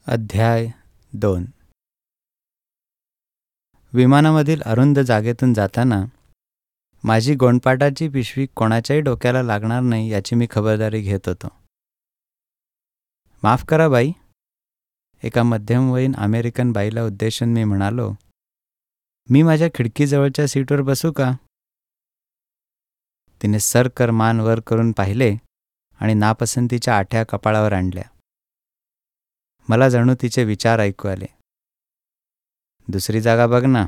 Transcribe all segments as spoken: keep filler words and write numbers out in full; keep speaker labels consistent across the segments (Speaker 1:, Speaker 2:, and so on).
Speaker 1: अध्याय दोन. विमानामधील अरुंद जागेतून जाताना माझी गोंडपाटाची पिशवी कोणाच्याही डोक्याला लागणार नाही याची मी खबरदारी घेत होतो. माफ करा बाई, एका मध्यमवयीन अमेरिकन बाईला उद्देशून मी म्हणालो, मी माझ्या खिडकीजवळच्या सीटवर बसू का? तिने सरकर मान वर करून पाहिले आणि नापसंतीच्या आठ्या कपाळावर आणल्या. मला जणू तिचे विचार ऐकू आले. दुसरी जागा बघ ना.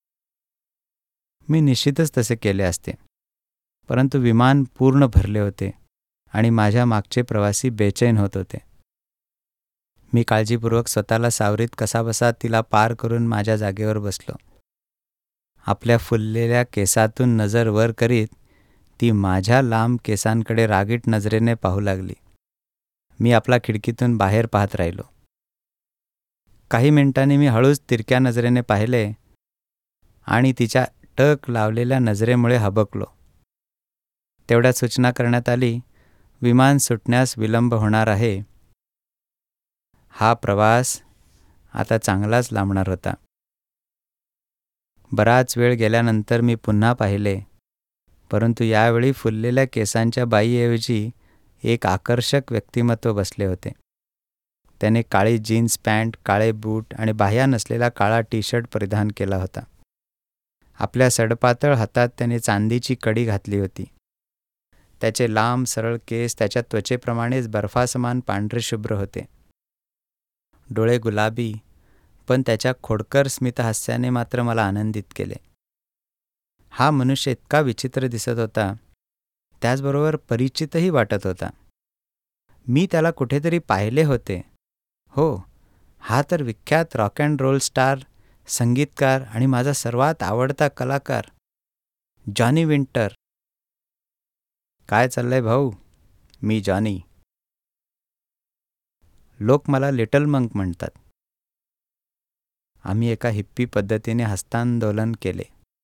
Speaker 1: मी निश्चितच तसे केले असते, परंतु विमान पूर्ण भरले होते आणि माझ्या मागचे प्रवासी बेचैन होत होते. मी काळजीपूर्वक स्वतःला सावरीत कसाबसा तिला पार करून माझ्या जागेवर बसलो. आपल्या फुललेल्या केसातून नजर वर करीत ती माझ्या लांब केसांकडे रागीट नजरेने पाहू लागली. मी आपला खिडकीतून बाहेर पाहत राहिलो. काही मिनिटांनी मी हळूच तिरक्या नजरेने पाहिले आणि तिच्या टक लावलेल्या नजरेमुळे हबकलो. तेवढ्यात सूचना करण्यात आली, विमान सुटण्यास विलंब होणार आहे. हा प्रवास आता चांगलाच लांबणार होता. बराच वेळ गेल्यानंतर मी पुन्हा पाहिले, परंतु यावेळी फुललेल्या केसांच्या बाईऐवजी एक आकर्षक व्यक्तिमत्व बसले होते. त्याने काळी जीन्स पॅन्ट, काळे बूट आणि बाह्या नसलेला काळा टी शर्ट परिधान केला होता. आपल्या सडपातळ हातात त्याने चांदीची कडी घातली होती. त्याचे लांब सरळ केस त्याच्या त्वचेप्रमाणेच बर्फासमान पांढरे शुभ्र होते. डोळे गुलाबी, पण त्याच्या खोडकर स्मितहास्याने मात्र मला आनंदित केले. हा मनुष्य इतका विचित्र दिसत होता, त्याचबरोबर परिचितही वाटत होता. मी त्याला कुठेतरी पाहिले होते. हो, हा तर विख्यात रॉक अँड रोल स्टार, संगीतकार आणि माझा सर्वात आवडता कलाकार जॉनी विंटर. काय चाललंय भाऊ? मी जॉनी. लोक मला लिटल मंक म्हणतात. आम्ही एका हिप्पी पद्धतीने हस्तांदोलन केले.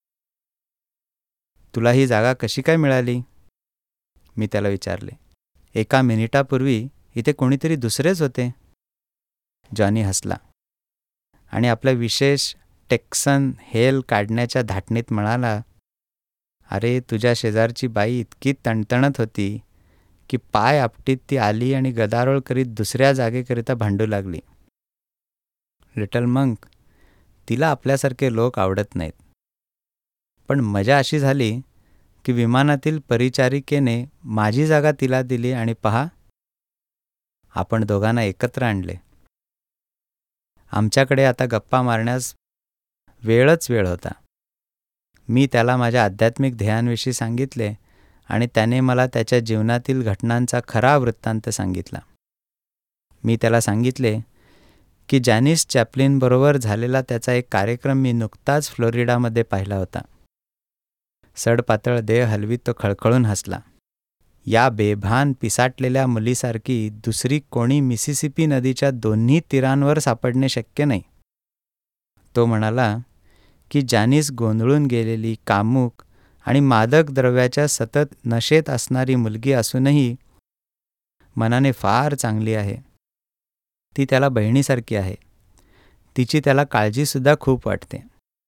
Speaker 1: तुला ही जागा कशी काय मिळाली? मी त्याला विचारले. एका मिनिटापूर्वी इथे कोणीतरी दुसरेच होते. जॉनी हसला आणि आपल्या विशेष टेक्सन हेल काढण्याच्या धाटणीत म्हणाला, अरे, तुझ्या शेजारची बाई इतकी तणतणत होती की पाय आपटीत ती आली आणि गदारोळ करीत दुसऱ्या जागेकरिता भांडू लागली. लिटल मंक, तिला आपल्यासारखे लोक आवडत नाहीत. पण मजा अशी झाली की विमानातील परिचारिकेने माझी जागा तिला दिली आणि पहा, आपण दोघांना एकत्र आणले. आमच्याकडे आता गप्पा मारण्यास वेळच वेळ होता. मी त्याला माझ्या आध्यात्मिक ध्येयांविषयी सांगितले आणि त्याने मला त्याच्या जीवनातील घटनांचा खरा वृत्तांत सांगितला. मी त्याला सांगितले की जॅनिस चॅप्लिनबरोबर झालेला त्याचा एक कार्यक्रम मी नुकताच फ्लोरिडामध्ये पाहिला होता. सडपातळ देह हलवीत तो खळखळून हसला. या बेभान पिसाटलेल्या मुलीसारखी दुसरी कोणी मिसिसिपी नदीच्या दोन्ही तीरांवर सापडणे शक्य नाही. तो म्हणाला की जॅनिस गोंधळून गेलेली, कामुक आणि मादक द्रव्याच्या सतत नशेत असणारी मुलगी असूनही मनाने फार चांगली आहे. ती त्याला बहिणीसारखी आहे. तिची त्याला काळजीसुद्धा खूप वाटते.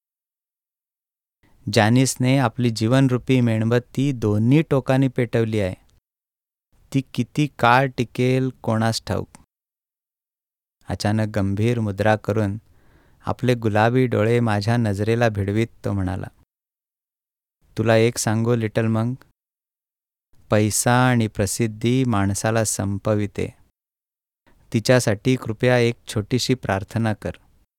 Speaker 1: जॅनिसने आपली जीवनरूपी मेणबत्ती दोन्ही टोकांनी पेटवली आहे. ती किती काळ टिकेल कोणास ठाऊक. अचानक गंभीर मुद्रा करून आपले गुलाबी डोळे माझ्या नजरेला भिडवीत तो म्हणाला, तुला एक सांगू लिटल मंक, पैसा आणि प्रसिद्धी माणसाला संपविते. तिच्यासाठी कृपया एक छोटीशी प्रार्थना कर.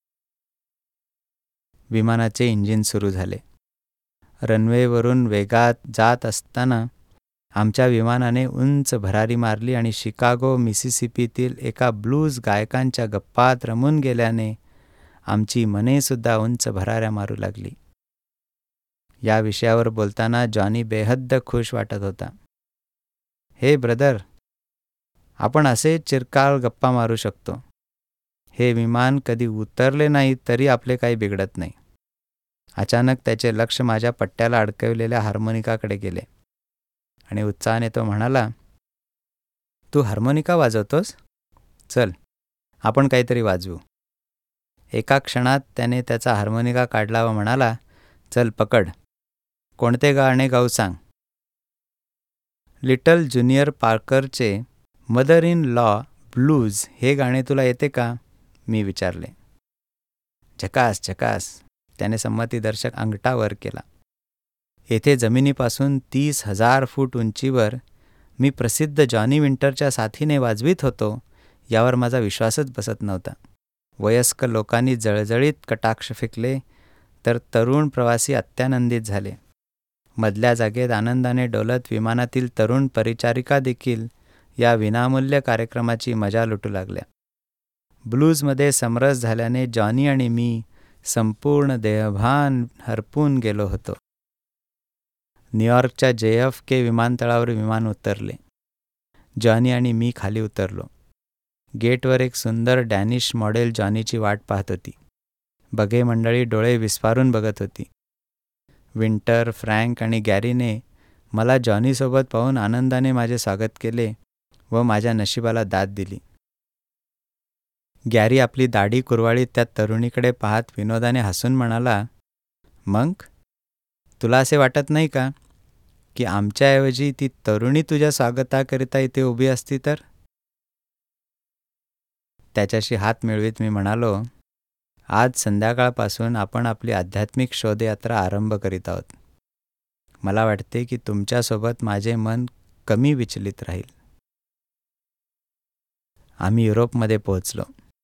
Speaker 1: विमानाचे इंजिन सुरू झाले. रनवेवरून वेगात जात असताना आमच्या विमानाने उंच भरारी मारली आणि शिकागो मिसिसिपीतील एका ब्लूज गायकांच्या गप्पात रमून गेल्याने आमची मनेसुद्धा उंच भराऱ्या मारू लागली. या विषयावर बोलताना जॉनी बेहद्द खुश वाटत होता. हे ब्रदर, आपण असे चिरकाल गप्पा मारू शकतो. हे विमान कधी उतरले नाही तरी आपले काही बिघडत नाही. अचानक त्याचे लक्ष माझ्या पट्ट्याला अडकवलेल्या हार्मोनिकाकडे गेले आणि उत्साहाने तो म्हणाला, तू हार्मोनिका वाजवतोस? चल, आपण काहीतरी वाजवू. एका क्षणात त्याने त्याचा हार्मोनिका काढला व म्हणाला, चल पकड, कोणते गाणे गाऊ सांग. लिटल ज्युनियर पार्करचे मदर इन लॉ ब्लूज हे गाणे तुला येते का, मी विचारले. झकास झकास, त्याने संमतीदर्शक अंगठा वर केला. येथे जमिनीपासून तीस हजार फूट उंचीवर मी प्रसिद्ध जॉनी विंटरच्या साथीने वाजवीत होतो यावर माझा विश्वासच बसत नव्हता. वयस्क लोकांनी जळजळीत कटाक्ष फेकले तर तरुण प्रवासी अत्यानंदित झाले. मधल्या जागेत आनंदाने डोलत विमानातील तरुण परिचारिका देखील या विनामूल्य कार्यक्रमाची मजा लुटू लागल्या. ब्लूजमध्ये समरस झाल्याने जॉनी आणि मी संपूर्ण देहभान हरपून गेलो होतो. न्यूयॉर्कच्या जे एफ के विमानतळावर विमान उतरले. जॉनी आणि मी खाली उतरलो. गेटवर एक सुंदर डॅनिश मॉडेल जॉनीची वाट पाहत होती. बघे मंडळी डोळे विस्फारून बघत होती. विंटर, फ्रँक आणि गॅरीने मला जॉनीसोबत पाहून आनंदाने माझे स्वागत केले व माझ्या नशिबाला दाद दिली. गॅरी आपली दाढी कुरवाळीत त्या तरुणीकडे पाहत विनोदाने हसून म्हणाला, मग तुला असे वाटत नाही का की आमच्याऐवजी ती तरुणी तुझ्या स्वागताकरिता इथे उभी असती तर? त्याच्याशी हात मिळवीत मी म्हणालो, आज संध्याकाळपासून आपण आपली आध्यात्मिक शोधयात्रा आरंभ करीत आहोत. मला वाटते की तुमच्यासोबत माझे मन कमी विचलित राहील. आम्ही युरोपमध्ये पोहोचलो.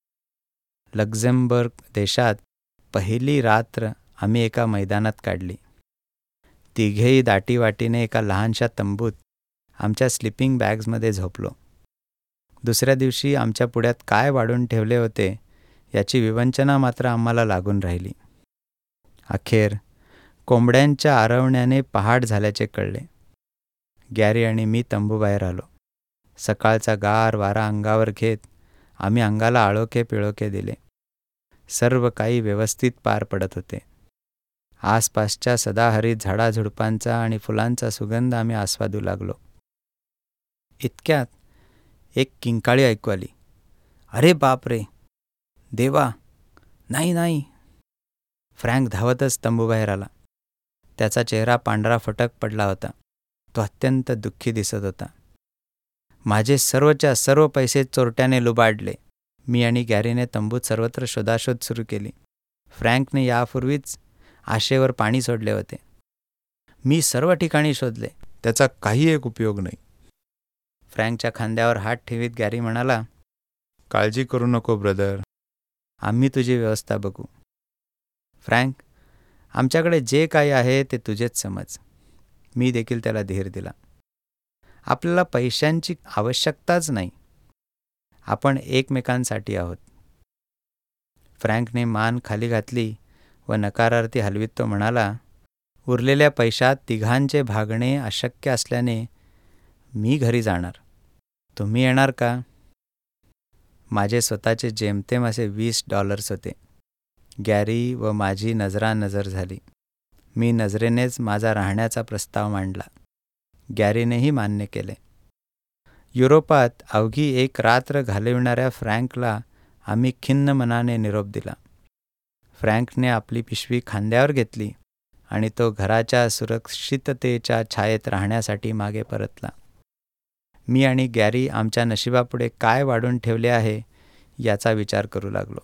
Speaker 1: लक्झेंबर्ग देशात पहिली रात्र आम्ही एका मैदानात काढली. तिघेही दाटीवाटीने एका लहानशा तंबूत आमच्या स्लिपिंग बॅग्समध्ये झोपलो. दुसऱ्या दिवशी आमच्या पुढ्यात काय वाढून ठेवले होते याची विवंचना मात्र आम्हाला लागून राहिली. अखेर कोंबड्यांच्या आरवण्याने पहाट झाल्याचे कळले. गॅरी आणि मी तंबूबाहेर आलो. सकाळचा गार वारा अंगावर घेत आम्ही अंगाला आळोखे पिळोखे दिले. सर्व काही व्यवस्थित पार पडत होते. आसपासच्या सदाहरित झाडाझुडपांचा आणि फुलांचा सुगंध आम्ही आस्वादू लागलो. इतक्यात एक किंकाळी ऐकू आली. अरे बाप रे, देवा, नाही नाही. फ्रँक धावतच तंबूबाहेर आला. त्याचा चेहरा पांढरा फटक पडला होता. तो अत्यंत दुःखी दिसत होता. माझे सर्वच्या सर्व पैसे चोरट्याने लुबाडले. मी आणि गॅरीने तंबूत सर्वत्र शोधाशोध सुरू केली. फ्रँकने यापूर्वीच आशेवर पाणी सोडले होते. मी सर्व ठिकाणी शोधले, त्याचा काही एक उपयोग नाही. फ्रँकच्या खांद्यावर हात ठेवीत गॅरी म्हणाला, काळजी करू नको ब्रदर, आम्ही तुझी व्यवस्था बघू. फ्रँक, आमच्याकडे जे काही आहे ते तुझेच समज. मी देखील त्याला धीर दिला. आपल्याला पैशांची आवश्यकताच नाही. आपण एकमेकांसाठी आहोत. फ्रँकने मान खाली घातली व नकारार्थी हलवीत तो म्हणाला, उरलेल्या पैशात तिघांचे भागणे अशक्य असल्याने मी घरी जाणार. तुम्ही येणार का? माझे स्वतःचे जेमतेम असे वीस डॉलर्स होते. गॅरी व माझी नजरानजर झाली. मी नजरेनेच माझा राहण्याचा प्रस्ताव मांडला. गॅरीनेही मान्य केले. युरोपात अवघी एक रात्र घालविणाऱ्या फ्रँकला आम्ही खिन्न मनाने निरोप दिला. फ्रँकने आपली पिशवी खांद्यावर घेतली आणि तो घराच्या सुरक्षिततेच्या छायेत राहण्यासाठी मागे परतला. मी आणि गॅरी आमच्या नशिबापुढे काय वाढून ठेवले आहे याचा विचार करू लागलो.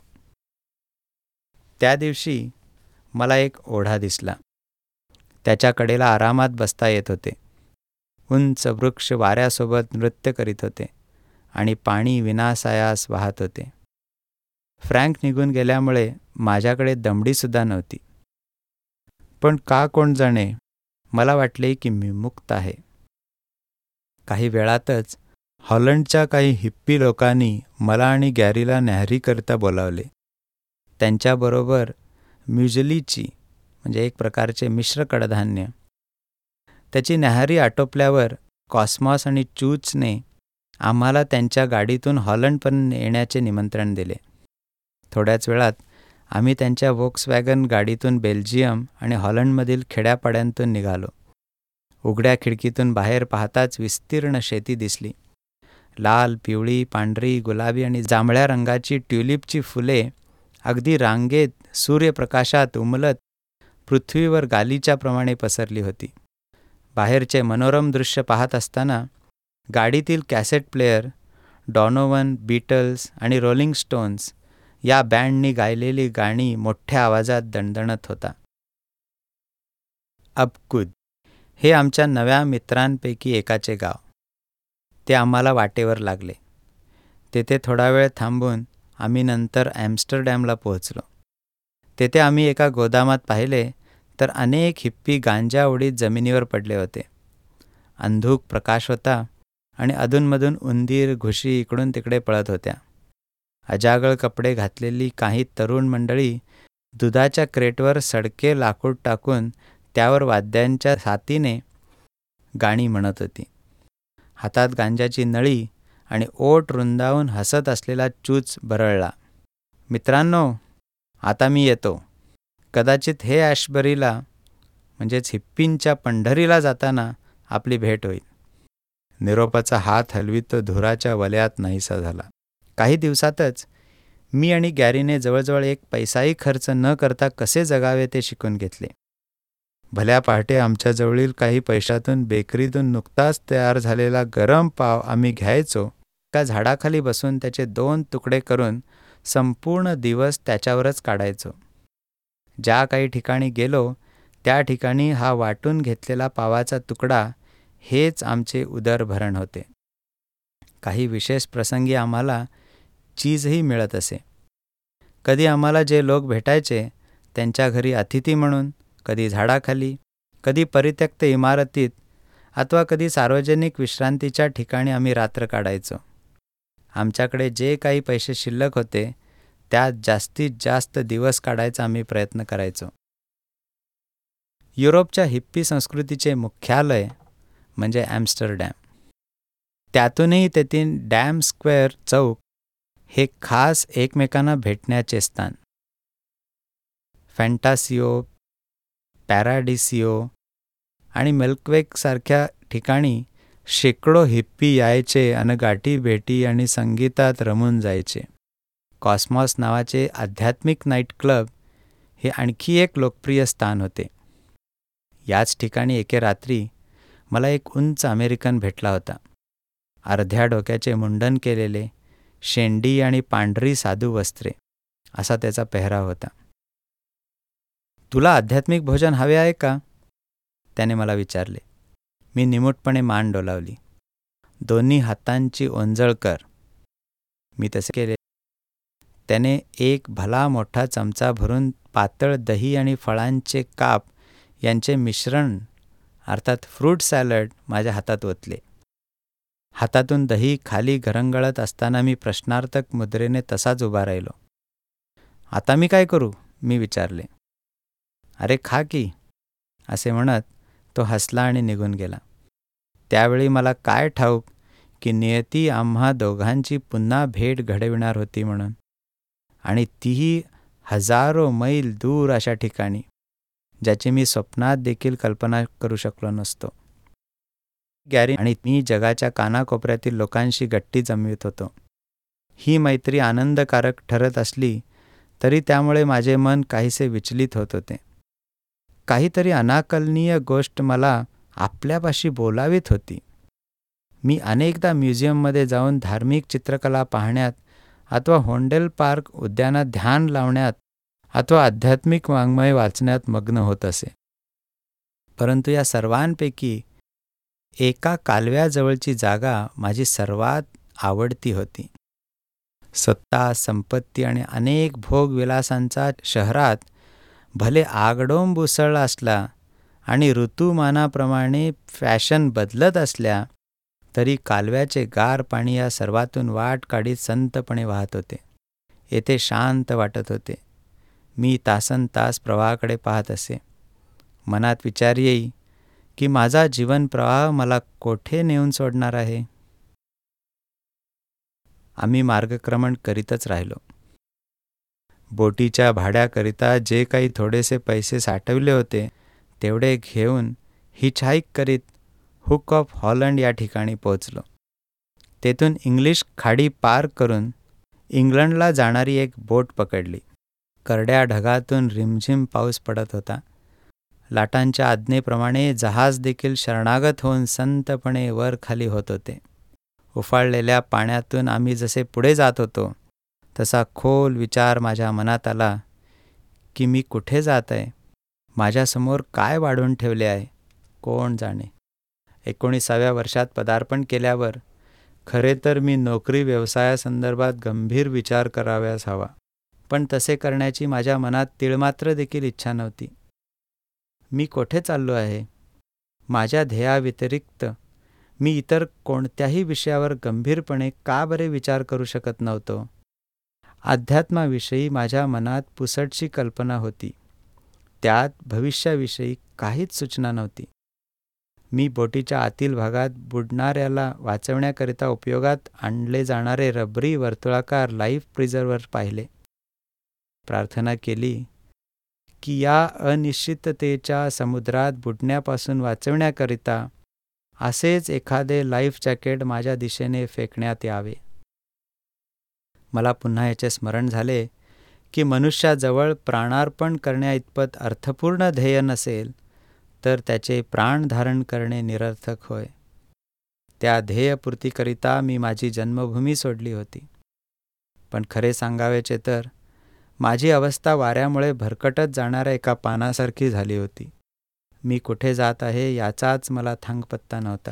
Speaker 1: त्या दिवशी मला एक ओढा दिसला. त्याच्या कडेला आरामात बसता येत होते. उंच वृक्ष वाऱ्यासोबत नृत्य करीत होते आणि पाणी विनासायास वाहत होते. फ्रँक निघून गेल्यामुळे माझ्याकडे दमडीसुद्धा नव्हती. पण का कोण जाणे, मला वाटले की मी मुक्त आहे. काही वेळातच हॉलंडच्या काही हिप्पी लोकांनी मला आणि गॅरीला न्याहारीकरिता बोलावले. त्यांच्याबरोबर म्युजलीची म्हणजे एक प्रकारचे मिश्र कडधान्य. त्याची न्याहारी आटोपल्यावर कॉस्मॉस आणि चूचने आम्हाला त्यांच्या गाडीतून हॉलंडपर्यंत येण्याचे निमंत्रण दिले. थोड्याच वेळात आम्ही त्यांच्या व्होक्सवॅगन गाडीतून बेल्जियम आणि हॉलंडमधील खेड्यापाड्यांतून निघालो. उघड्या खिडकीतून बाहेर पाहताच विस्तीर्ण शेती दिसली. लाल, पिवळी, पांढरी, गुलाबी आणि जांभळ्या रंगाची ट्युलिपची फुले अगदी रांगेत सूर्यप्रकाशात उमलत पृथ्वीवर गालीच्या प्रमाणे पसरली होती. बाहेरचे मनोरम दृश्य पाहत असताना गाडीतील कॅसेट प्लेअर डॉनोवन, बीटल्स आणि रोलिंग स्टोन्स या बँडनी गायलेली गाणी मोठ्या आवाजात दणदणत होता. अबकुद हे आमच्या नव्या मित्रांपैकी एकाचे गाव. ते आम्हाला वाटेवर लागले. तेथे थोडा वेळ थांबून आम्ही नंतर ॲम्स्टरडॅमला पोहोचलो. तेथे आम्ही एका गोदामात पाहिले तर अनेक हिप्पी गांजा ओढीत जमिनीवर पडले होते. अंधूक प्रकाश होता आणि अधूनमधून उंदीर, घुशी इकडून तिकडे पळत होत्या. अजागळ कपडे घातलेली काही तरुण मंडळी दुधाच्या क्रेटवर सडके लाकूड टाकून त्यावर वाद्यांच्या साथीने गाणी म्हणत होती. हातात गांजाची नळी आणि ओठ रुंदावून हसत असलेला चूच बरळला. मित्रांनो, आता मी येतो. कदाचित हे ॲशबरीला म्हणजेच हिप्पींच्या पंढरीला जाताना आपली भेट होईल. निरोपाचा हात हलवीत तो धुराच्या वलयात नाहीसा झाला. काही दिवसातच मी आणि गॅरीने जवळजवळ एक पैसाही खर्च न करता कसे जगावे ते शिकून घेतले. भल्या पहाटे आमच्याजवळील काही पैशातून बेकरीतून नुकताच तयार झालेला गरम पाव आम्ही घ्यायचो. एका झाडाखाली बसून त्याचे दोन तुकडे करून संपूर्ण दिवस त्याच्यावरच काढायचो. ज्या काही ठिकाणी गेलो त्या ठिकाणी हा वाटून घेतलेला पावाचा तुकडा हेच आमचे उदरभरण होते. काही विशेष प्रसंगी आम्हाला चीजही मिळत असे. कधी आम्हाला जे लोक भेटायचे त्यांच्या घरी अतिथी म्हणून, कधी झाडाखाली, कधी परित्यक्त इमारतीत अथवा कधी सार्वजनिक विश्रांतीच्या ठिकाणी आम्ही रात्र काढायचो. आमच्याकडे जे काही पैसे शिल्लक होते त्यात जास्तीत जास्त दिवस काढायचा आम्ही प्रयत्न करायचो. युरोपच्या हिप्पी संस्कृतीचे मुख्यालय म्हणजे ॲम्स्टरडॅम. त्यातूनही तेथील डॅम स्क्वेअर चौक हे खास एकमेकांना भेटण्याचे स्थान. फॅन्टासिओ, पॅराडिसिओ आणि मिल्कवेकसारख्या ठिकाणी शेकडो हिप्पी यायचे अन गाठी भेटी आणि संगीतात रमून जायचे. कॉस्मॉस नावाचे आध्यात्मिक नाईट क्लब हे आणखी एक लोकप्रिय स्थान होते. याच ठिकाणी एके रात्री मला एक उंच अमेरिकन भेटला होता. अर्ध्या डोक्याचे मुंडन केलेले, शेंडी आणि पांढरी साधू वस्त्रे असा त्याचा पेहराव होता. तुला आध्यात्मिक भोजन हवे आहे का? त्याने मला विचारले. मी निमूटपणे मान डोलावली. दोन्ही हातांची ओंजळ कर. मी तसे केले. त्याने एक भला मोठा चमचा भरून पातळ दही आणि फळांचे काप यांचे मिश्रण अर्थात फ्रूट सॅलड माझ्या हातात ओतले. हातातून दही खाली घरंगळत असताना मी प्रश्नार्थक मुद्रेने तसाच उभा राहिलो. आता मी काय करू? मी विचारले. अरे खा की, असे म्हणत तो हसला आणि निघून गेला. त्यावेळी मला काय ठाऊक की नियती आम्हा दोघांची पुन्हा भेट घडविणार होती म्हणून, आणि तीही हजारो मैल दूर अशा ठिकाणी, ज्याची मी स्वप्नात देखील कल्पना करू शकलो नसतो. गॅरी आणि मी जगाच्या कानाकोपऱ्यातील लोकांशी गट्टी जमवित होतो. ही मैत्री आनंदकारक ठरत असली तरी त्यामुळे माझे मन काहीसे विचलित होत होते. काहीतरी अनाकलनीय गोष्ट मला आपल्यापाशी बोलावीत होती. मी अनेकदा म्युझियममध्ये जाऊन धार्मिक चित्रकला पाहण्यात अथवा होंडेल पार्क उद्यानात ध्यान लावण्यात अथवा आध्यात्मिक वाङ्मय वाचण्यात मग्न होत असे. परंतु या सर्वांपैकी एका कालव्याजवळची जागा माझी सर्वात आवडती होती. सत्ता, संपत्ती आणि अनेक भोगविलासांचा शहरात भले आगडोंब उसळला असला आणि ऋतुमानाप्रमाणे फॅशन बदलत असल्या तरी कालव्याचे गार पाणी या सर्वातून वाट काढीत संतपणे वाहत होते. येथे शांत वाटत होते. मी तासन तास प्रवाहाकडे पाहत असे. मनात विचार येई की माझा जीवन प्रवाह मला कोठे नेऊन सोडणार आहे. आम्ही मार्गक्रमण करीतच राहिलो. बोटीच्या भाड्याकरिता जे काही थोडेसे पैसे साठवले होते तेवढे घेऊन हिचहाईक करीत हुक ऑफ हॉलंड या ठिकाणी पोहोचलो. तेथून इंग्लिश खाडी पार करून इंग्लंडला जाणारी एक बोट पकडली. करड्या ढगातून रिमझिम पाऊस पडत होता. लाटांच्या आज्ञेप्रमाणे जहाज देखील शरणागत होऊन संतपणे वर खाली होत होते. उफाळलेल्या पाण्यातून आम्ही जसे पुढे जात होतो तसा खोल विचार माझ्या मनात आला की मी कुठे जात आहे, माझ्यासमोर काय वाढून ठेवले आहे, कोण जाणे. एकोणीसाव्या वर्षात पदार्पण केल्यावर खरे तर मी नोकरी व्यवसायासंदर्भात गंभीर विचार कराव्यास हवा, पण तसे करण्याची माझ्या मनात तिळमात्र देखील इच्छा नव्हती. मी कोठे चाललो आहे? माझ्या ध्येयाव्यतिरिक्त मी इतर कोणत्याही विषयावर गंभीरपणे का बरे विचार करू शकत नव्हतो? अध्यात्माविषयी माझ्या मनात पुसटशी कल्पना होती, त्यात भविष्याविषयी काहीच सूचना नव्हती. मी बोटीच्या आतील भागात बुडणाऱ्याला वाचवण्याकरिता उपयोगात आणले जाणारे रबरी वर्तुळाकार लाईफ प्रिझर्व्हर पाहिले. प्रार्थना केली की या अनिश्चिततेच्या समुद्रात बुडण्यापासून वाचवण्याकरिता असेच एखादे लाईफ जॅकेट माझ्या दिशेने फेकण्यात यावे. मला पुन्हा याचे स्मरण झाले की मनुष्याजवळ प्राणार्पण करण्याइतपत अर्थपूर्ण ध्येय नसेल तर त्याचे प्राण धारण करणे निरर्थक होय. त्या ध्येयपूर्तीकरिता मी माझी जन्मभूमी सोडली होती. पण खरे सांगावेचे तर माझी अवस्था वाऱ्यामुळे भरकटत जाणाऱ्या एका पानासारखी झाली होती. मी कुठे जात आहे याचाच मला थांगपत्ता नव्हता.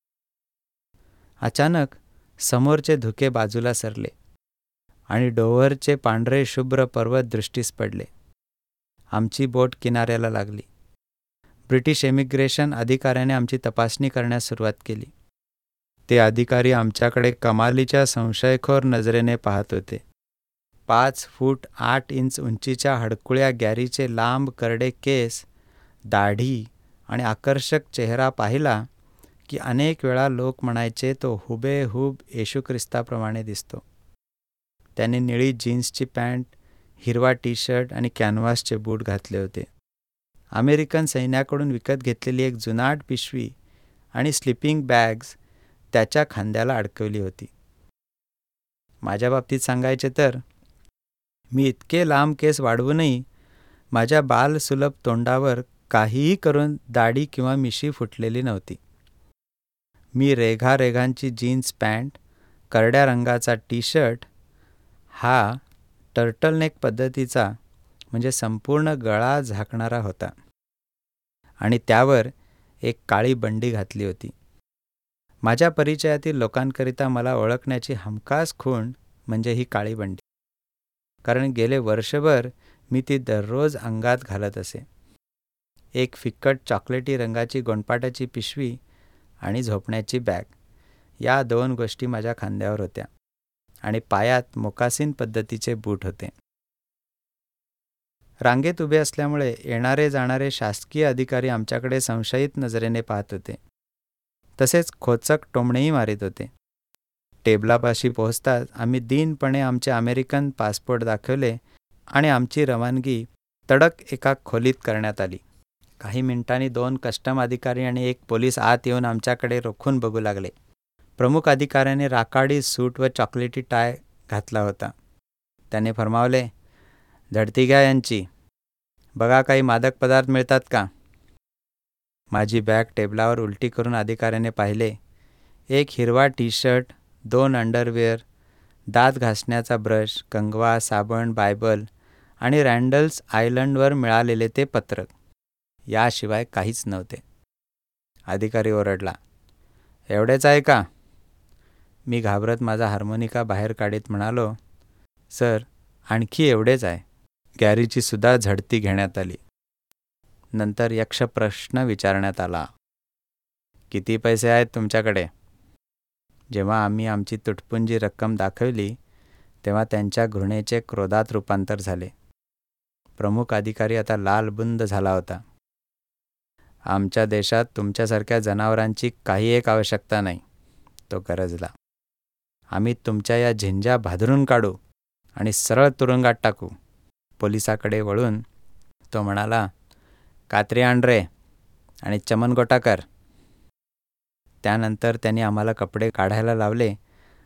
Speaker 1: अचानक समोरचे धुके बाजूला सरले आणि डोव्हरचे पांढरे शुभ्र पर्वत दृष्टीस पडले. आमची बोट किनाऱ्याला लागली. ब्रिटिश इमिग्रेशन अधिकाऱ्याने आमची तपासणी करण्यास सुरुवात केली. ते अधिकारी आमच्याकडे कमालीच्या संशयखोर नजरेने पाहत होते. पाच फूट आठ इंच उंचीच्या हडकुळ्या गॅरीचे लांब करडे केस, दाढी आणि आकर्षक चेहरा पाहिला की अनेक वेळा लोक म्हणायचे तो हुबेहूब येशू ख्रिस्ताप्रमाणे दिसतो. त्याने निळी जीन्सची पॅन्ट, हिरवा टी शर्ट आणि कॅनव्हासचे बूट घातले होते. अमेरिकन सैन्याकडून विकत घेतलेली एक जुनाट पिशवी आणि स्लिपिंग बॅग्स त्याच्या खांद्याला अडकवली होती. माझ्या बाबतीत सांगायचे तर मी इतके लांब केस वाढवूनही माझ्या बालसुलभ तोंडावर काहीही करून दाढी किंवा मिशी फुटलेली नव्हती. मी रेघारेघांची जीन्स पॅन्ट, करड्या रंगाचा टी शर्ट, हा टर्टलनेक पद्धतीचा म्हणजे संपूर्ण गळा झाकणारा होता आणि त्यावर एक काळी बंडी घातली होती. माझ्या परिचयातील लोकांकरिता मला ओळखण्याची हमखास खूण म्हणजे ही काळी बंडी, कारण गेले वर्षभर मी ती दररोज अंगात घालत असे. एक फिक्कट चॉकलेटी रंगाची गोंडपाटाची पिशवी आणि झोपण्याची बॅग, या दोन गोष्टी माझ्या खांद्यावर होत्या आणि पायात मोकासीन पद्धतीचे बूट होते. रांगेत उभे असल्यामुळे येणारे जाणारे शासकीय अधिकारी आमच्याकडे संशयित नजरेने पाहत होते. तसेच खोचक टोमणेही मारित होते. टेबलापाशी पोहोचताच आम्ही दीनपणे आमचे अमेरिकन पासपोर्ट दाखवले आणि आमची रवानगी तडक एका खोलीत करण्यात आली. काही मिनिटांनी दोन कस्टम अधिकारी आणि एक पोलीस आत येऊन आमच्याकडे रोखून बघू लागले. प्रमुख अधिकाऱ्याने राखाडी सूट व चॉकलेटी टाय घातला होता. त्याने फरमावले, झडती घ्या यांची, बघा काही मादक पदार्थ मिळतात का. माझी बॅग टेबलावर उलटी करून अधिकाऱ्याने पाहिले. एक हिरवा टी शर्ट, दोन अंडरवेअर, दात घासण्याचा ब्रश, कंगवा, साबण, बायबल आणि रँडल्स आयलंडवर मिळालेले ते पत्रक, याशिवाय काहीच नव्हते. अधिकारी ओरडला, एवढेच आहे का. मी घाबरत माझा हार्मोनिका बाहेर काढीत म्हणालो, सर आणखी एवढेच आहे. गॅरीची सुद्धा झडती घेण्यात आली. नंतर यक्ष प्रश्न विचारण्यात आला, किती पैसे आहेत तुमच्याकडे. जेव्हा आम्ही आमची तुटपुंजी रक्कम दाखवली तेव्हा त्यांच्या घृणेचे क्रोधात रूपांतर झाले. प्रमुख अधिकारी आता लालबुंद झाला होता. आमच्या देशात तुमच्यासारख्या जनावरांची काही एक आवश्यकता नाही, तो गरजला. आम्ही तुमच्या या झिंज्या भादरून काढू आणि सरळ तुरुंगात टाकू. पोलिसाकडे वळून तो म्हणाला, कात्री आण रे आणि चमन गोटा कर. त्यानंतर त्यांनी आम्हाला कपडे काढायला लावले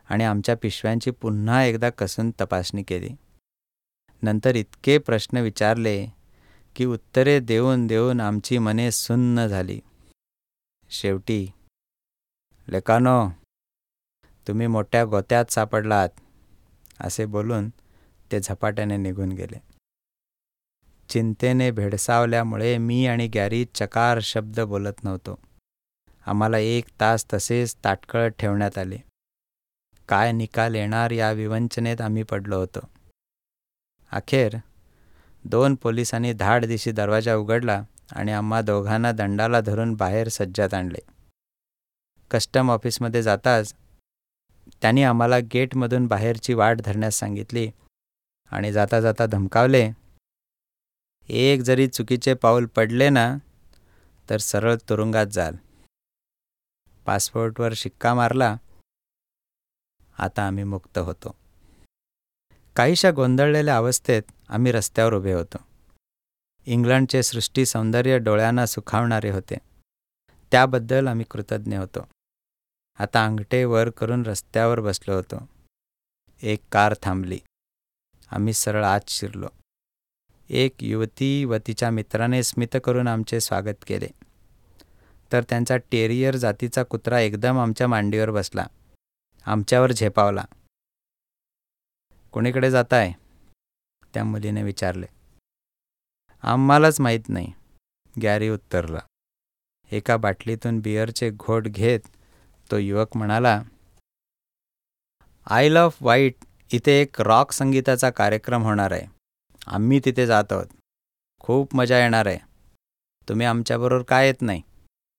Speaker 1: आणि आमच्या पिशव्यांची पुन्हा एकदा कसून तपासणी केली. नंतर इतके प्रश्न विचारले की उत्तरे देऊन देऊन आमची मने सुन्न झाली. शेवटी, लेकानो, तुम्ही मोठ्या गोत्यात सापडलात, असे बोलून ते झपाट्याने निघून गेले. चिंतेने भेडसावल्यामुळे मी आणि गॅरी चकार शब्द बोलत नव्हतो. आम्हाला एक तास तसेच ताटकळत ठेवण्यात आले. काय निकाल येणार या विवंचनेत आम्ही पडलो होतो. अखेर दोन पोलिसांनी धाडदिशी दरवाजा उघडला आणि आम्हा दोघांना दंडाला धरून बाहेर सज्जात आणले. कस्टम ऑफिसमध्ये जाताच त्यांनी आम्हाला गेटमधून बाहेरची वाट धरण्यास सांगितली आणि जाता जाता धमकावले, एक जरी चुकीचे पाऊल पडले ना तर सरळ तुरुंगात जाल. पासपोर्टवर शिक्का मारला. आता आम्ही मुक्त होतो. काहीशा गोंधळलेल्या अवस्थेत आम्ही रस्त्यावर उभे होतो. इंग्लंडचे सृष्टी सौंदर्य डोळ्यांना सुखावणारे होते. त्याबद्दल आम्ही कृतज्ञ होतो. आता अंगठे वर करून रस्त्यावर बसलो होतो. एक कार थांबली. आम्ही सरळ आत शिरलो. एक युवती व तिच्या मित्राने स्मित करून आमचे स्वागत केले. तर त्यांचा टेरियर जातीचा कुत्रा एकदम आमच्या मांडीवर बसला. आमच्यावर झेपावला. कोणीकडे जाताय? त्या मुलीने विचारले. आम्हालाच माहीत नाही, गॅरी उत्तरला. एका बाटलीतून बिअरचे घोट घेत तो युवक म्हणाला, आयल ऑफ व्हाईट इथे एक रॉक संगीताचा कार्यक्रम होणार आहे. आम्ही तिथे जात आहोत. खूप मजा येणार आहे. तुम्ही आमच्याबरोबर काय येत नाही?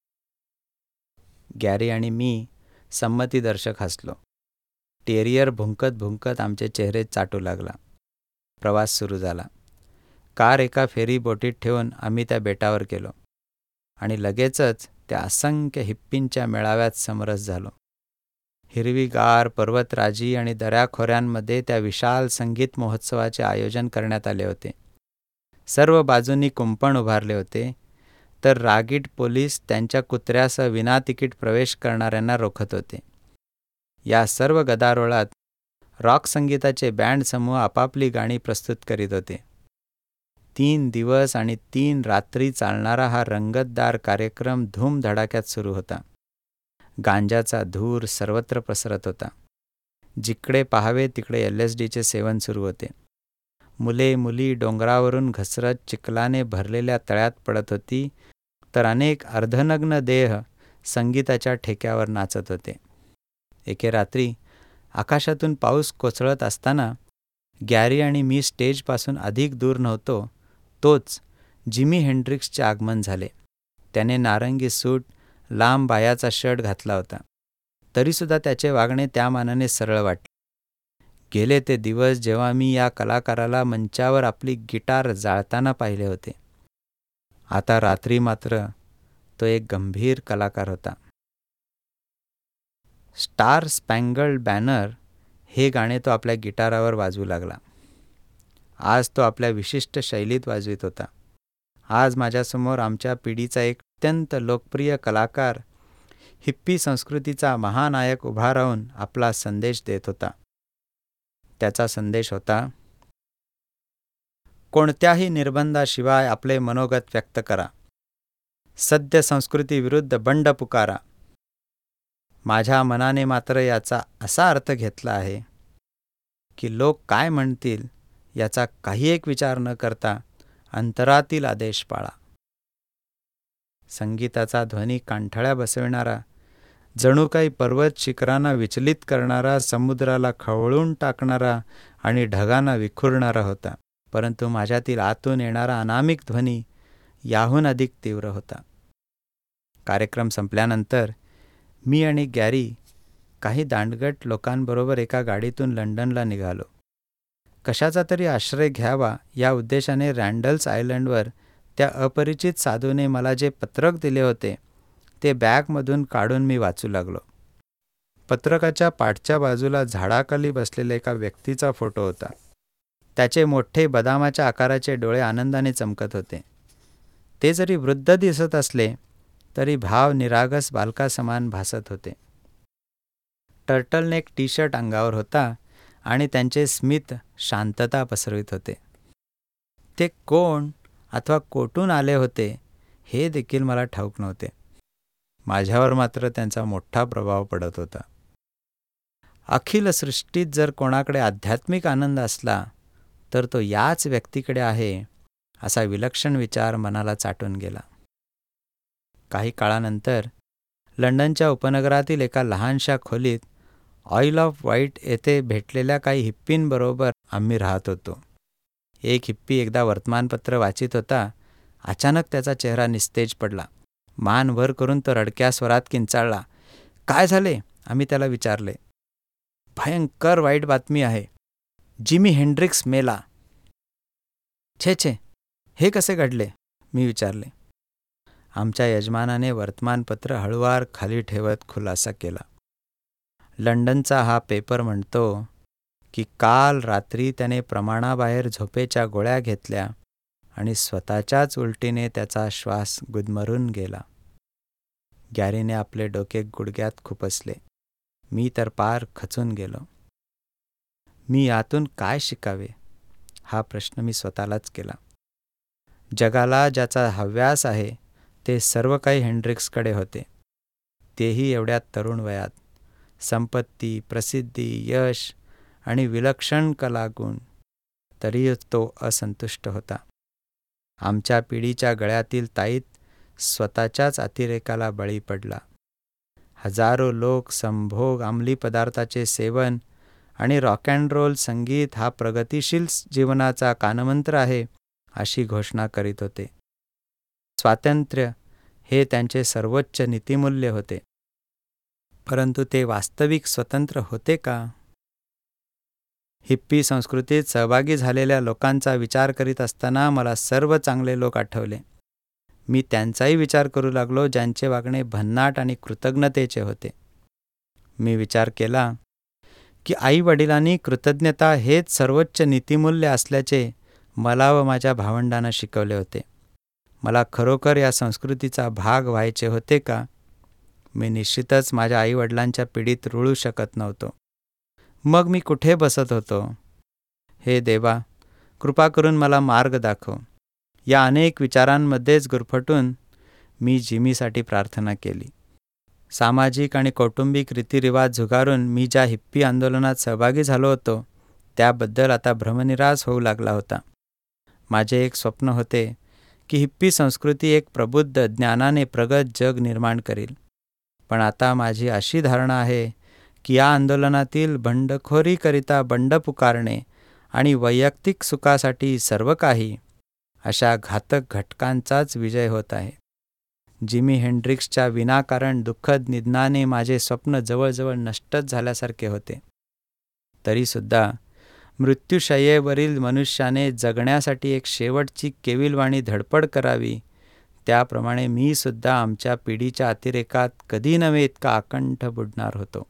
Speaker 1: गॅरी आणि मी संमतीदर्शक हसलो. टेरियर भुंकत भुंकत आमचे चेहरे चाटू लागला. प्रवास सुरू झाला. कार एका फेरी बोटीत ठेवून आम्ही त्या बेटावर गेलो आणि लगेचच त्या असंख्य हिप्पींच्या मेळाव्यात समरस झालो. हिरवीगार पर्वतराजी आणि दऱ्याखोऱ्यांमध्ये त्या विशाल संगीत महोत्सवाचे आयोजन करण्यात आले होते. सर्व बाजूंनी कुंपण उभारले होते, तर रागीट पोलीस त्यांच्या कुत्र्यासह विनातिकीट प्रवेश करणाऱ्यांना रोखत होते. या सर्व गदारोळात रॉक संगीताचे बँड समूह आपापली गाणी प्रस्तुत करीत होते. तीन दिवस आणि तीन रात्री चालणारा हा रंगतदार कार्यक्रम धूमधडाक्यात सुरू होता. गांजाचा धूर सर्वत्र पसरत होता. जिकडे पाहावे तिकडे एल एस डीचे सेवन सुरू होते. मुले मुली डोंगरावरून घसरत चिखलाने भरलेल्या तळ्यात पडत होती, तर अनेक अर्धनग्न देह संगीताच्या ठेक्यावर नाचत होते. एके रात्री आकाशातून पाऊस कोसळत असताना गॅरी आणि मी स्टेजपासून अधिक दूर नव्हतो, तोच जिमी हेंड्रिक्सचे आगमन झाले. त्याने नारंगी सूट, लांब बायाचा शर्ट घातला होता. तरीसुद्धा त्याचे वागणे त्या मानाने सरळ वाटले. गेले ते दिवस जेव्हा मी या कलाकाराला मंचावर आपली गिटार जाळताना पाहिले होते. आता रात्री मात्र तो एक गंभीर कलाकार होता. स्टार स्पॅंगल्ड बॅनर हे गाणे तो आपल्या गिटारावर वाजवू लागला. आज तो आपल्या विशिष्ट शैलीत वाजवित होता. आज माझ्यासमोर आमच्या पिढीचा एक अत्यंत लोकप्रिय कलाकार, हिप्पी संस्कृतीचा महानायक उभा राहून आपला संदेश देत होता. त्याचा संदेश होता, कोणत्याही निर्बंधाशिवाय आपले मनोगत व्यक्त करा. सद्य संस्कृतीविरुद्ध बंड पुकारा. माझ्या मनाने मात्र याचा असा अर्थ घेतला आहे की लोक काय म्हणतील याचा काही एक विचार न करता अंतरातील आदेश पाळा. संगीताचा ध्वनी कांठळ्या बसविणारा, जणू काही पर्वत शिखरांना विचलित करणारा, समुद्राला खवळून टाकणारा आणि ढगांना विखुरणारा होता. परंतु माझ्यातील आतून येणारा अनामिक ध्वनी याहून अधिक तीव्र होता. कार्यक्रम संपल्यानंतर मी आणि गॅरी काही दांडगट लोकांबरोबर एका गाडीतून लंडनला निघालो. कशाचा तरी आश्रय घ्यावा या उद्देशाने रँडल्स आयलंडवर त्या अपरिचित साधूने मला जे पत्रक दिले होते ते बॅगमधून काढून मी वाचू लागलो. पत्रकाच्या पाठच्या बाजूला झाडाखाली बसलेल्या एका व्यक्तीचा फोटो होता. त्याचे मोठे बदामाच्या आकाराचे डोळे आनंदाने चमकत होते. ते जरी वृद्ध दिसत असले तरी भाव निरागस बालकासमान भासत होते. टर्टलनेक टी शर्ट अंगावर होता आणि त्यांचे स्मित शांतता पसरवित होते. ते कोण अथवा कोठून आले होते हे देखील मला ठाऊक नव्हते. माझ्यावर मात्र त्यांचा मोठा प्रभाव पडत होता. अखिल सृष्टीत जर कोणाकडे आध्यात्मिक आनंद असला तर तो याच व्यक्तीकडे आहे, असा विलक्षण विचार मनाला चाटून गेला. काही काळानंतर लंडनच्या उपनगरातील एका लहानशा खोलीत ऑइल ऑफ व्हाईट येथे भेटलेल्या काही हिप्पींबरोबर आम्ही राहत होतो. एक हिप्पी एकदा वर्तमानपत्र वाचित होता. अचानक त्याचा चेहरा निस्तेज पडला. मान वर करून तो रडक्या स्वरात किंचाळला. काय झाले? आम्ही त्याला विचारले. भयंकर वाईट बातमी आहे. जिमी हेंड्रिक्स मेला. छे छे, हे कसे घडले? मी विचारले. आमच्या यजमानाने वर्तमानपत्र हळुवार खाली ठेवत खुलासा केला. लंडनचा हा पेपर म्हणतो की काल रात्री त्याने प्रमाणाबाहेर झोपेच्या गोळ्या घेतल्या आणि स्वतःच्याच उलटीने त्याचा श्वास गुदमरून गेला. गॅरीने आपले डोके गुडघ्यात खुपसले. मी तर पार खचून गेलो. मी यातून काय शिकावे हा प्रश्न मी स्वतःलाच केला. जगाला ज्याचा हव्यास आहे ते सर्व काही हेंड्रिक्सकडे होते, तेही एवढ्या तरुण वयात. संपत्ती, प्रसिद्धी, यश आणि विलक्षण कलागुण, तरी तो असंतुष्ट होता. आमच्या पिढीच्या गळ्यातील ताईत स्वतःच्याच अतिरेकाला बळी पडला. हजारो लोक संभोग, अंमली पदार्थाचे सेवन आणि रॉक अँड रोल संगीत हा प्रगतिशील जीवनाचा कानमंत्र आहे अशी घोषणा करीत होते. स्वातंत्र्य हे त्यांचे सर्वोच्च नीतिमूल्य होते. परंतु ते वास्तविक स्वतंत्र होते का? हिप्पी संस्कृतीत सहभागी झालेल्या लोकांचा विचार करीत असताना मला सर्व चांगले लोक आठवले. मी त्यांचाही विचार करू लागलो, ज्यांचे वागणे भन्नाट आणि कृतज्ञतेचे होते. मी विचार केला की आई वडिलांनी कृतज्ञता हेच सर्वोच्च नीतिमूल्य असल्याचे मला व माझ्या भावंडांना शिकवले होते. मला खरोखर या संस्कृतीचा भाग व्हायचे होते का? मी निश्चितच माझ्या आईवडिलांच्या पिढीत रुळू शकत नव्हतो. मग मी कुठे बसत होतो? हे देवा, कृपा करून मला मार्ग दाखव. या अनेक विचारांमध्येच गुरफटून मी जिमीसाठी प्रार्थना केली. सामाजिक आणि कौटुंबिक रीतिरिवाज झुगारून मी ज्या हिप्पी आंदोलनात सहभागी झालो होतो त्याबद्दल आता भ्रमनिरास होऊ लागला होता. माझे एक स्वप्न होते की हिप्पी संस्कृती एक प्रबुद्ध, ज्ञानाने प्रगत जग निर्माण करील. पण आता माझी अशी धारणा आहे की या आंदोलनातील बंडखोरीकरिता बंड पुकारणे आणि वैयक्तिक सुखासाठी सर्व काही, अशा घातक घटकांचाच विजय होत आहे. जिमी हेंड्रिक्सच्या विनाकारण दुःखद निधनाने माझे स्वप्न जवळजवळ नष्टच झाल्यासारखे होते. तरीसुद्धा मृत्यूशय्येवरील मनुष्याने जगण्यासाठी एक शेवटची केविलवाणी धडपड करावी, त्याप्रमाणे मी सुद्धा आमच्या पिढीच्या अतिरेकात कधी नव्हे इतका अकंठ बुडणार होतो.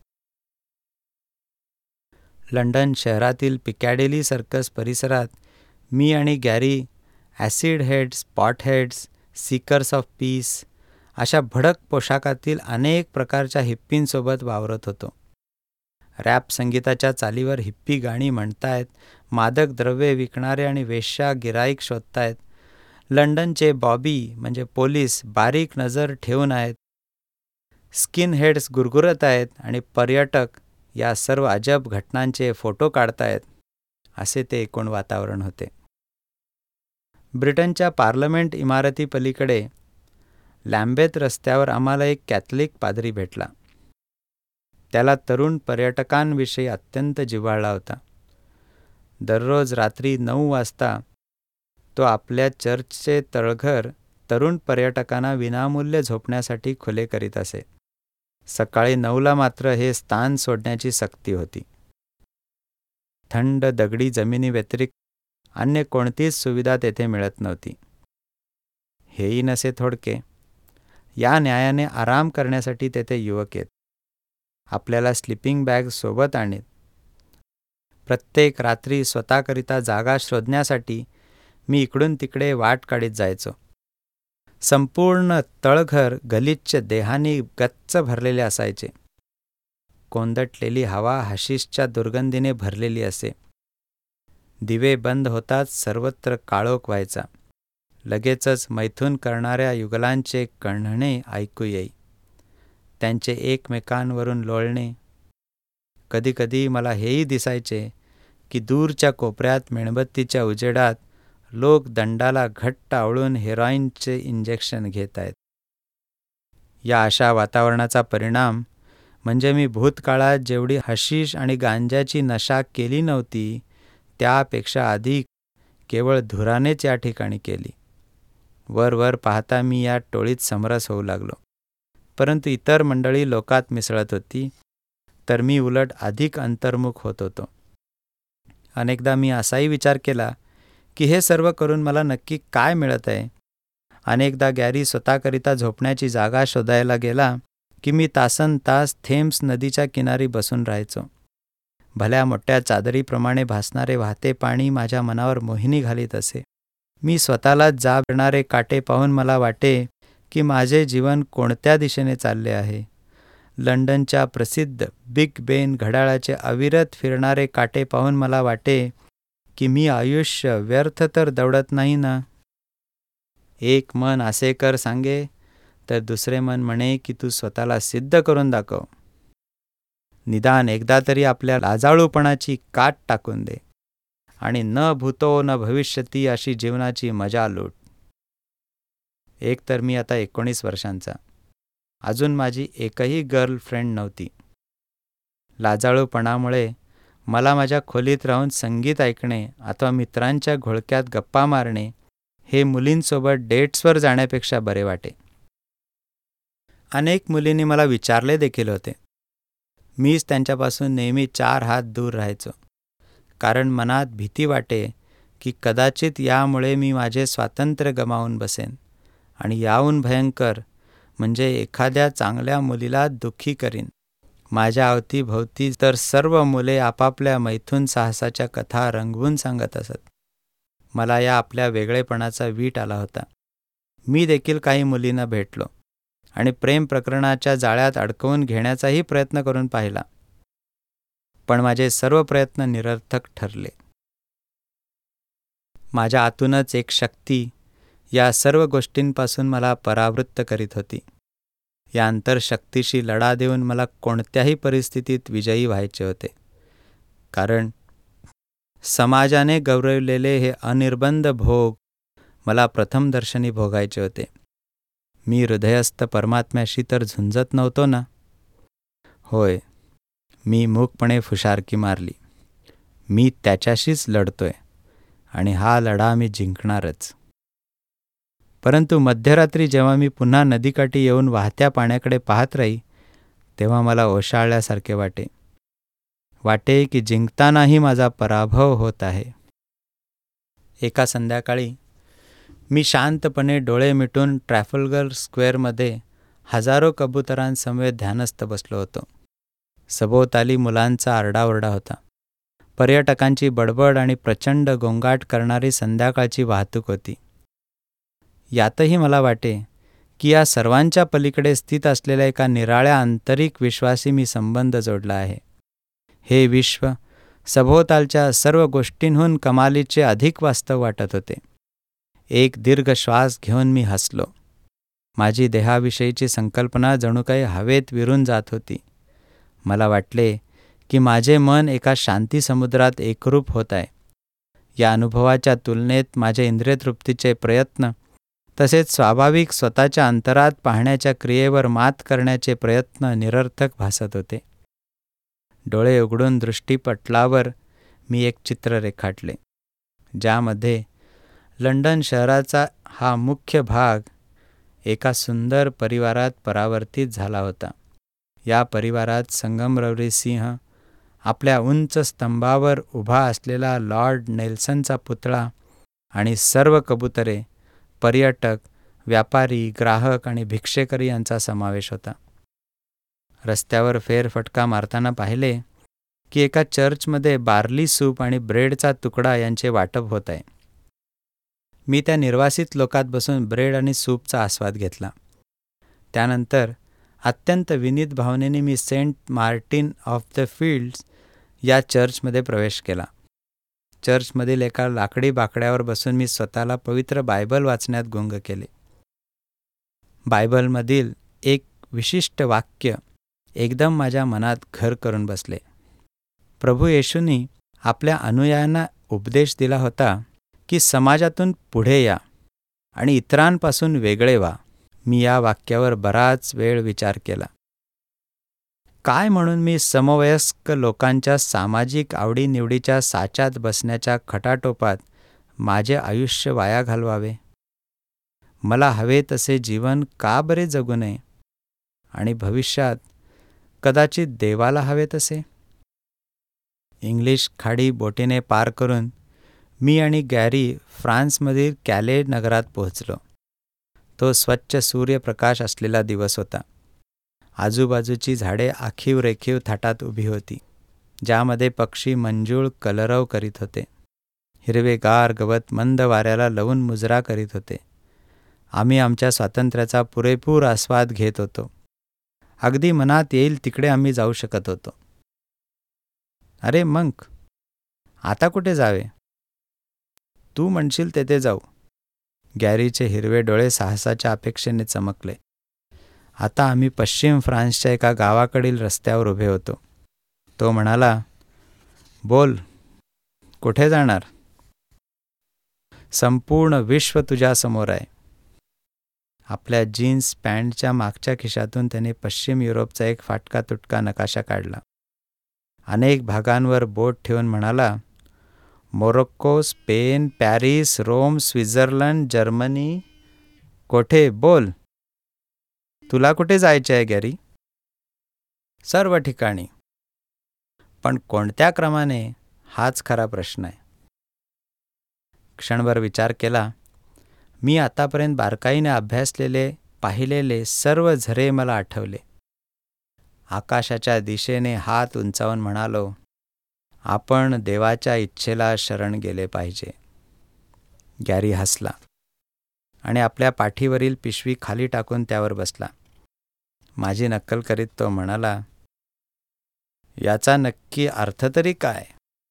Speaker 1: लंडन शहरातील पिकॅडिली सर्कस परिसरात मी आणि Gary acid heads, pot heads, seekers of peace अशा भडक पोशाखातील अनेक प्रकारच्या हिप्पींसोबत वावरत होतो. रॅप संगीताच्या चालीवर हिप्पी गाणी म्हणतायत, मादक द्रव्ये विकणारे आणि वेश्या गिराईक शोधतायत. लंडनचे बॉबी म्हणजे पोलीस बारीक नजर ठेवून आहेत. स्किन हेड्स गुरगुरत आहेत आणि पर्यटक या सर्व अजब घटनांचे फोटो काढतायत, असे ते एकूण वातावरण होते. ब्रिटनच्या पार्लमेंट इमारतीपलीकडे लॅम्बेथ रस्त्यावर आम्हाला एक कॅथलिक पादरी भेटला. त्याला तरुण पर्यटकांविषयी अत्यंत जिव्हाळा होता. दररोज रात्री नऊ वाजता तो आपल्या चर्चचे तळघर तरुण पर्यटकांना विनामूल्य झोपण्यासाठी खुले करीत असे. सकाळी नऊला मात्र हे स्थान सोडण्याची सक्ती होती. थंड दगडी जमिनीव्यतिरिक्त अन्य कोणतीच सुविधा तेथे मिळत नव्हती. हेही नसे थोडके, या न्यायाने आराम करण्यासाठी तेथे युवक येत. आपल्याला स्लिपिंग बॅग सोबत आणीत. प्रत्येक रात्री स्वतःकरिता जागा शोधण्यासाठी मी इकडून तिकडे वाट काढीत जायचो. संपूर्ण तळघर गलिच्छ देहांनी गच्च भरलेले असायचे. कोंदटलेली हवा हशिशच्या दुर्गंधीने भरलेली असे. दिवे बंद होताच सर्वत्र काळोख व्हायचा. लगेचच मैथून करणाऱ्या युगलांचे कण्हणे ऐकू येई, त्यांचे एकमेकांवरून लोळणे. कधीकधी मला हेही दिसायचे की दूरच्या कोपऱ्यात मेणबत्तीच्या उजेडात लोक दंडाला घट्ट आवळून हेरॉईनचे इंजेक्शन घेत आहेत. या अशा वातावरणाचा परिणाम म्हणजे मी भूतकाळात जेवढी हशीश आणि गांजाची नशा केली नव्हती त्यापेक्षा अधिक केवळ धुरानेच या ठिकाणी केली. वर वर पाहता मी या टोळीत समरस होऊ लागलो, परंतु इतर मंडळी लोकात मिसळत होती, तर मी उलट अधिक अंतर्मुख होत होतो. अनेकदा मी असाही विचार केला की हे सर्व करून मला नक्की काय मिळत आहे. अनेकदा गॅरी स्वतःकरिता झोपण्याची जागा शोधायला गेला की मी तासन तास थेम्स नदीच्या किनारी बसून राहायचो. भल्या मोठ्या चादरीप्रमाणे भासणारे वाहते पाणी माझ्या मनावर मोहिनी घालीत असे. मी स्वतःलाच जाब येणारे काटे पाहून मला वाटे की माझे जीवन कोणत्या दिशेने चालले आहे. लंडनच्या प्रसिद्ध बिग बेन घड्याळाचे अविरत फिरणारे काटे पाहून मला वाटे की मी आयुष्य व्यर्थ तर दौडत नाही ना. एक मन असे कर सांगे तर दुसरे मन म्हणे की तू स्वतःला सिद्ध करून दाखव. निदान एकदा तरी आपल्या लाजाळूपणाची काट टाकून दे आणि न भूतो न भविष्यती अशी जीवनाची मजा लूट. एक तर मी आता एकोणीस वर्षांचा. अजून माझी एकही गर्लफ्रेंड नव्हती. लाजाळूपणामुळे मला माझ्या खोलीत राहून संगीत ऐकणे अथवा मित्रांच्या घोळक्यात गप्पा मारणे हे मुलींसोबत डेट्सवर जाण्यापेक्षा बरे वाटे. अनेक मुलींनी मला विचारले देखील होते. मीच त्यांच्यापासून नेहमी चार हात दूर राहायचो, कारण मनात भीती वाटे की कदाचित यामुळे मी माझे स्वातंत्र्य गमावून बसेन आणि याहून भयंकर म्हणजे एखाद्या चांगल्या मुलीला दुःखी करीन. माझ्या अवतीभोवती तर सर्व मुले आपापल्या मैथून साहसाच्या कथा रंगवून सांगत असत. मला या आपल्या वेगळेपणाचा वीट आला होता. मी देखील काही मुलींना भेटलो आणि प्रेम प्रकरणाच्या जाळ्यात अडकवून घेण्याचाही प्रयत्न करून पाहिला, पण माझे सर्व प्रयत्न निरर्थक ठरले. माझ्या आतूनच एक शक्ती या सर्व गोष्टींपासून मला परावृत्त करीत होती. या अंतरशक्तीशी लढा देऊन मला कोणत्याही परिस्थितीत विजयी व्हायचे होते, कारण समाजाने गौरवलेले हे अनिर्बंध भोग मला प्रथमदर्शनी भोगायचे होते. मी हृदयस्थ परमात्म्याशी तर झुंजत नव्हतो ना. होय, मी मूकपणे फुशारकी मारली. मी त्याच्याशीच लढतोय आणि हा लढा मी जिंकणारच. परंतु मध्यरात्री जेव्हा मी पुन्हा नदीकाठी येऊन वाहत्या पाण्याकडे पाहत राही, तेव्हा मला ओशाळल्यासारखे वाटे. वाटे की जिंकतानाही माझा पराभव होत आहे. एका संध्याकाळी मी शांतपणे डोळे मिटून ट्रॅफल्गर स्क्वेअरमध्ये हजारो कबुतरांसमवेत ध्यानस्थ बसलो होतो. सभोवताली मुलांचा आरडाओरडा होता. पर्यटकांची बडबड आणि प्रचंड गोंगाट करणारी संध्याकाळची वाहतूक होती. यातही मला वाटे की या सर्वांच्या पलीकडे स्थित असलेल्या एका निराळ्या आंतरिक विश्वाशी मी संबंध जोडला आहे. हे विश्व सभोवतालच्या सर्व गोष्टींहून कमालीचे अधिक वास्तव वाटत होते. एक दीर्घ श्वास घेऊन मी हसलो. माझी देहाविषयीची संकल्पना जणू काही हवेत विरून जात होती. मला वाटले की माझे मन एका शांती समुद्रात एकरूप होत आहे. या अनुभवाच्या तुलनेत माझे इंद्रियतृप्तीचे प्रयत्न तसेच स्वाभाविक स्वतःच्या अंतरात पाहण्याच्या क्रियेवर मात करण्याचे प्रयत्न निरर्थक भासत होते. डोळे उघडून दृष्टीपटलावर मी एक चित्र रेखाटले, ज्यामध्ये लंडन शहराचा हा मुख्य भाग एका सुंदर परिवारात परावर्तित झाला होता. या परिवारात संगमरवरी सिंह, आपल्या उंच स्तंभावर उभा असलेला लॉर्ड नेल्सनचा पुतळा आणि सर्व कबुतरे, पर्यटक, व्यापारी, ग्राहक आणि भिक्षेकरी यांचा समावेश होता. रस्त्यावर फेरफटका मारताना पाहिले की एका चर्चमध्ये बार्ली सूप आणि ब्रेडचा तुकडा यांचे वाटप होत आहे. मी त्या निर्वासित लोकात बसून ब्रेड आणि सूपचा आस्वाद घेतला. त्यानंतर अत्यंत विनीत भावनेने मी Saint Martin of the Fields या चर्चमध्ये प्रवेश केला. चर्चमधील एका लाकडी बाकड्यावर बसून मी स्वतःला पवित्र बायबल वाचण्यात गुंग केले. बायबलमधील एक विशिष्ट वाक्य एकदम माझ्या मनात घर करून बसले. प्रभू येशूंनी आपल्या अनुयायांना उपदेश दिला होता की समाजातून पुढे या आणि इतरांपासून वेगळे व्हा. मी या वाक्यावर बराच वेळ विचार केला. काय म्हणून मी समवयस्क लोकांच्या सामाजिक आवडीनिवडीच्या साच्यात बसण्याच्या खटाटोपात माझे आयुष्य वाया घालवावे? मला हवे तसे जीवन का बरे जगू नये आणि भविष्यात कदाचित देवाला हवे तसे? इंग्लिश खाडी बोटीने पार करून मी आणि गॅरी फ्रान्समधील कॅले नगरात पोहोचलो. तो स्वच्छ सूर्यप्रकाश असलेला दिवस होता. आजूबाजूची झाडे आखीव रेखीव थाटात उभी होती, ज्यामध्ये पक्षी मंजूळ कलरव करीत होते. हिरवेगार गवत मंद वाऱ्याला लवून मुजरा करीत होते. आम्ही आमच्या स्वातंत्र्याचा पुरेपूर आस्वाद घेत होतो. अगदी मनात येईल तिकडे आम्ही जाऊ शकत होतो. अरे मंक, आता कुठे जावे? तू म्हणशील तेथे जाऊ. गॅरीचे हिरवे डोळे साहसाच्या अपेक्षेने चमकले. आता आम्ही पश्चिम फ्रान्सच्या एका गावाकडील रस्त्यावर उभे होतो. तो म्हणाला, बोल, कुठे जाणार? संपूर्ण विश्व तुझ्यासमोर आहे. आपल्या जीन्स पॅन्टच्या मागच्या खिशातून त्याने पश्चिम युरोपचा एक फाटका तुटका नकाशा काढला. अनेक भागांवर बोट ठेवून म्हणाला, Morocco, Spain, Paris, Rome, Switzerland, Germany. कोठे? बोल, तुला कुठे जायचे आहे गॅरी? सर्व ठिकाणी. पण कोणत्या क्रमाने, हाच खरा प्रश्न आहे. क्षणभर विचार केला. मी आतापर्यंत बारकाईने अभ्यासलेले पाहिलेले सर्व झरे मला आठवले. आकाशाच्या दिशेने हात उंचावून म्हणालो, आपण देवाच्या इच्छेला शरण गेले पाहिजे. गॅरी हसला आणि आपल्या पाठीवरील पिशवी खाली टाकून त्यावर बसला. माझी नक्कल करीत तो म्हणाला, याचा नक्की अर्थ तरी काय?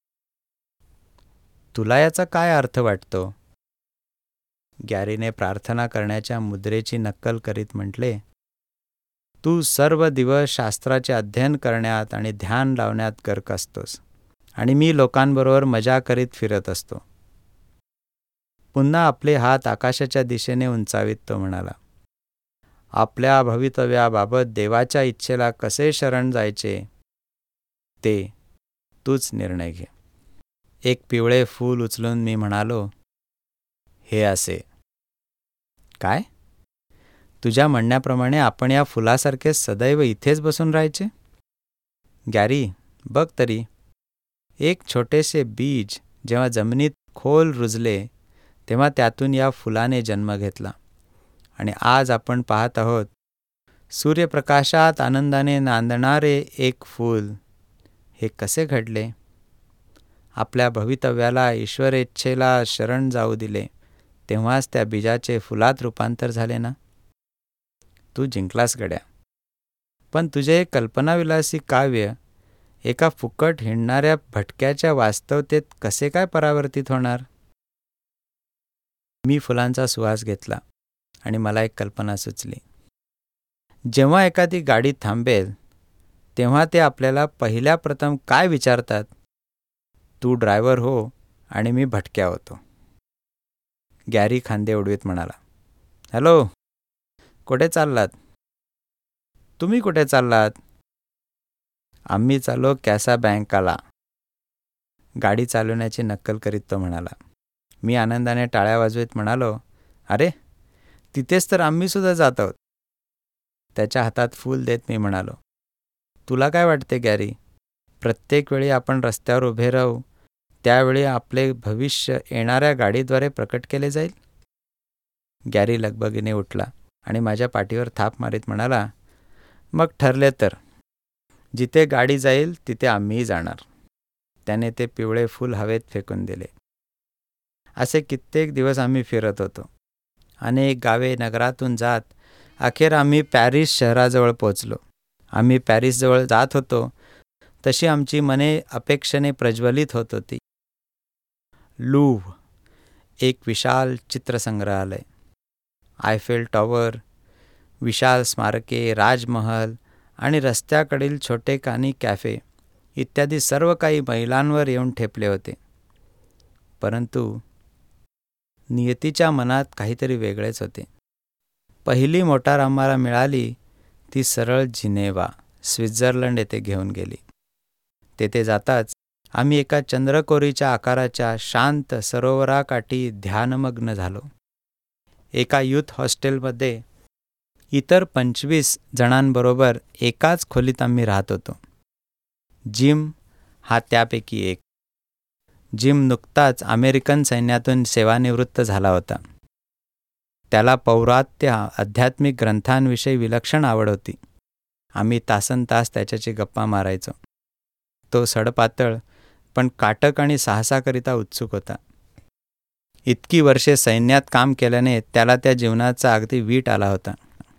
Speaker 1: तुला याचा काय अर्थ वाटतो? गॅरीने प्रार्थना करण्याच्या मुद्रेची नक्कल करीत म्हटले, तू सर्व दिवस शास्त्राचे अध्ययन करण्यात आणि ध्यान लावण्यात गर्क असतोस आणि मी लोकांबरोबर मजा करीत फिरत असतो. पुन्हा आपले हात आकाशाच्या दिशेने उंचावीत तो म्हणाला, आपल्या भवितव्याबाबत देवाच्या इच्छेला कसे शरण जायचे ते तूच निर्णय घे. एक पिवळे फूल उचलून मी म्हणालो, हे असे. काय? तुझ्या म्हणण्याप्रमाणे आपण या फुलासारखे सदैव इथेच बसून राहायचे? गॅरी, बघ तरी, एक छोटेसे बीज जेव्हा जमिनीत खोल रुजले तेव्हा त्यातून या फुलाने जन्म घेतला आणि आज आपण पाहत आहोत सूर्यप्रकाशात आनंदाने नांदणारे एक फूल. हे कसे घडले? आपल्या भवितव्याला ईश्वरेच्छेला शरण जाऊ दिले तेव्हाच त्या बीजाचे फुलात रूपांतर झाले ना. तू जिंकलास गड्या. पण तुझे कल्पनाविलासी काव्य एका फुकट हिंडणाऱ्या भटक्याच्या वास्तवतेत कसे काय परावर्तित होणार? मी फुलांचा सुवास घेतला आणि मला एक कल्पना सुचली. जेव्हा एखादी गाडी थांबेल तेव्हा ते आपल्याला पहिल्या प्रथम काय विचारतात? तू ड्रायव्हर हो आणि मी भटक्या होतो. गॅरी खांदे उडवीत म्हणाला, हॅलो, कुठे चाललात? तुम्ही कुठे चाललात? आम्ही चाललो कॅसा बँकाला. गाडी चालवण्याची नक्कल करीत तो म्हणाला. मी आनंदाने टाळ्या वाजवीत म्हणालो, अरे, तिथेच तर आम्ही सुद्धा जात आहोत. त्याच्या हातात फूल देत मी म्हणालो, तुला काय वाटते गॅरी, प्रत्येक वेळी आपण रस्त्यावर उभे राहू त्यावेळी आपले भविष्य येणाऱ्या गाडीद्वारे प्रकट केले जाईल? गॅरी लगबगीने उठला आणि माझ्या पाठीवर थाप मारीत म्हणाला, मग ठरले तर. जिथे गाडी जाईल तिथे आम्हीही जाणार. त्याने ते पिवळे फूल हवेत फेकून दिले. असे कित्येक दिवस आम्ही फिरत होतो. अनेक गावे नगरातून जात अखेर आम्ही पॅरिस शहराजवळ पोचलो. आम्ही पॅरिसजवळ जात होतो तशी आमची मने अपेक्षेने प्रज्वलित होत होती. लूव्ह, एक विशाल चित्रसंग्रहालय, आयफेल टॉवर, विशाल स्मारके, राजमहल आणि रस्त्याकडील छोटेखानी कॅफे इत्यादी सर्व काही महिलांवर येऊन ठेपले होते. परंतु नियतीच्या मनात काहीतरी वेगळेच होते. पहिली मोटार आम्हाला मिळाली ती सरळ जिनेवा, स्वित्झर्लंड येथे घेऊन गेली. तेथे जाताच आम्ही एका चंद्रकोरीच्या आकाराच्या शांत सरोवराकाठी ध्यानमग्न झालो. एका युथ हॉस्टेलमध्ये इतर पंचवीस जणांबरोबर एकाच खोलीत आम्ही राहत होतो. जिम हा त्यापैकी एक. जिम नुकताच अमेरिकन सैन्यातून सेवानिवृत्त झाला होता. त्याला पौरात्य आध्यात्मिक ग्रंथांविषयी विलक्षण आवड होती. आम्ही तासनतास त्याच्याशी गप्पा मारायचो. तो सडपातळ पण काटक आणि साहसाकरिता उत्सुक होता. इतकी वर्षे सैन्यात काम केल्याने त्याला त्या जीवनाचा अगदी वीट आला होता.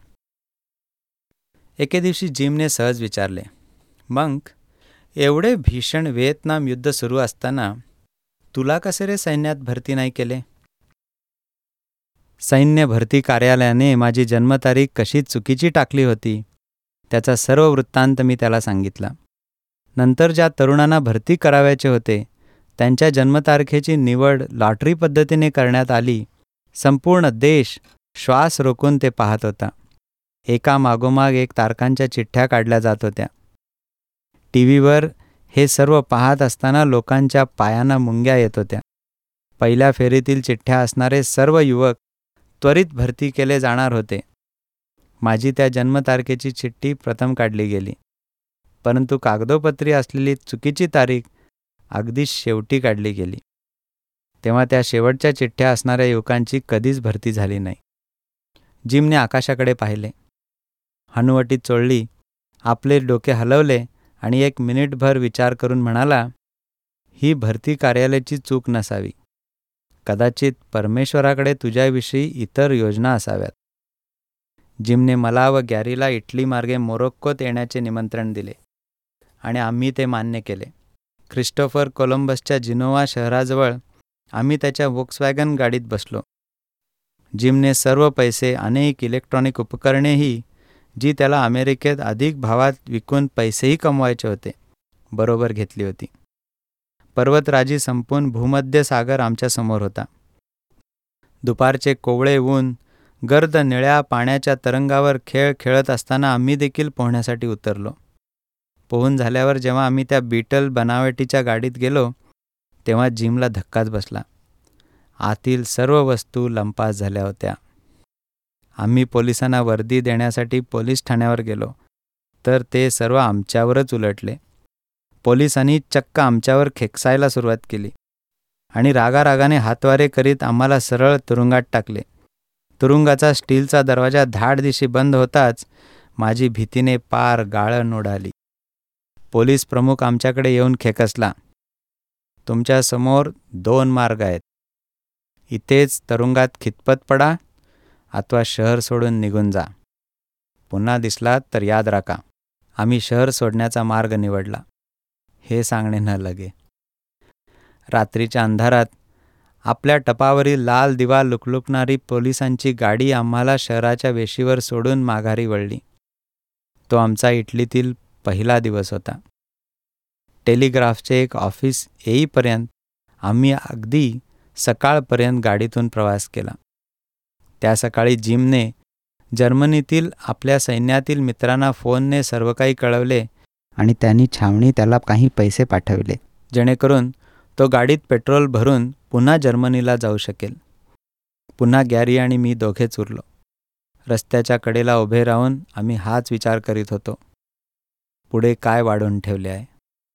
Speaker 1: एके दिवशी जिमने सहज विचारले, मग एवढे भीषण व्हिएतनाम युद्ध सुरू असताना तुला कसे रे सैन्यात भरती नाही केले? सैन्य भरती कार्यालयाने माझी जन्मतारीख कशी चुकीची टाकली होती त्याचा सर्व वृत्तांत मी त्याला सांगितला. नंतर ज्या तरुणांना भरती करावयाचे होते त्यांच्या जन्मतारखेची निवड लॉटरी पद्धतीने करण्यात आली. संपूर्ण देश श्वास रोखून ते पाहत होता. एका मागोमाग एक तारखांच्या चिठ्ठ्या काढल्या जात होत्या. टी व्हीवर हे सर्व पाहत असताना लोकांच्या पायांना मुंग्या येत होत्या. पहिल्या फेरीतील चिठ्ठ्या असणारे सर्व युवक त्वरित भरती केले जाणार होते. माझी त्या जन्मतारखेची चिठ्ठी प्रथम काढली गेली, परंतु कागदोपत्री असलेली चुकीची तारीख अगदी शेवटी काढली गेली. तेव्हा त्या शेवटच्या चिठ्ठ्या असणाऱ्या युवकांची कधीच भरती झाली नाही. जिमने आकाशाकडे पाहिले, हनुवटी चोळली, आपले डोके हलवले आणि एक मिनिटभर विचार करून म्हणाला, ही भरती कार्यालयाची चूक नसावी. कदाचित परमेश्वराकडे तुझ्याविषयी इतर योजना असाव्यात. जिमने मला व गॅरीला इटली मार्गे मोरोक्कोत येण्याचे निमंत्रण दिले आणि आम्ही ते मान्य केले. ख्रिस्टोफर कोलंबसच्या जिनोवा शहराजवळ आम्ही त्याच्या व्होक्सवॅगन गाडीत बसलो. जिमने सर्व पैसे, अनेक इलेक्ट्रॉनिक उपकरणेही जी त्याला अमेरिकेत अधिक भावात विकून पैसेही कमवायचे होते, बरोबर घेतली होती. पर्वतराजी संपून भूमध्य सागर आमच्या समोर होता. दुपारचे कोवळे ऊन गर्द निळ्या पाण्याच्या तरंगावर खेळ खेळत असताना आम्ही देखील पोहण्यासाठी उतरलो. पोहून झाल्यावर जेव्हा आम्ही त्या बीटल बनावटीच्या गाडीत गेलो तेव्हा जिमला धक्काच बसला. आतील सर्व वस्तू लंपास झाल्या होत्या. आम्ही पोलिसांना वर्दी देण्यासाठी पोलीस ठाण्यावर गेलो तर ते सर्व आमच्यावरच उलटले. पोलिसांनी चक्क आमच्यावर खेकसायला सुरुवात केली आणि रागारागाने हातवारे करीत आम्हाला सरळ तुरुंगात टाकले. तुरुंगाचा स्टीलचा दरवाजा धाडदिशी बंद होताच माझी भीतीने पार गाळण उडाली. पोलीस प्रमुख आमच्याकडे येऊन खेकसला, तुमच्या समोर दोन मार्ग आहेत. इथेच तुरुंगात खितपत पडा अथवा शहर सोडून निघून जा. पुन्हा दिसलात तर याद राखा. आम्ही शहर सोडण्याचा मार्ग निवडला. हे सांगणे न लगे. रात्रीच्या अंधारात आपल्या टपावरील लाल दिवा लुकलुकणारी पोलिसांची गाडी आम्हाला शहराच्या वेशीवर सोडून माघारी वळली. तो आमचा इटलीतील पहिला दिवस होता. टेलिग्राफचे एक ऑफिस येईपर्यंत आम्ही अगदी सकाळपर्यंत गाडीतून प्रवास केला. त्या सकाळी जिमने जर्मनीतील आपल्या सैन्यातील मित्रांना फोनने सर्व काही कळवले आणि त्यांनी छावणी त्याला काही पैसे पाठवले, जेणेकरून तो गाडीत पेट्रोल भरून पुन्हा जर्मनीला जाऊ शकेल. पुन्हा गॅरी आणि मी दोघेच उरलो. रस्त्याच्या कडेला उभे राहून आम्ही हाच विचार करीत होतो, पुढे काय वाढवून ठेवले आहे.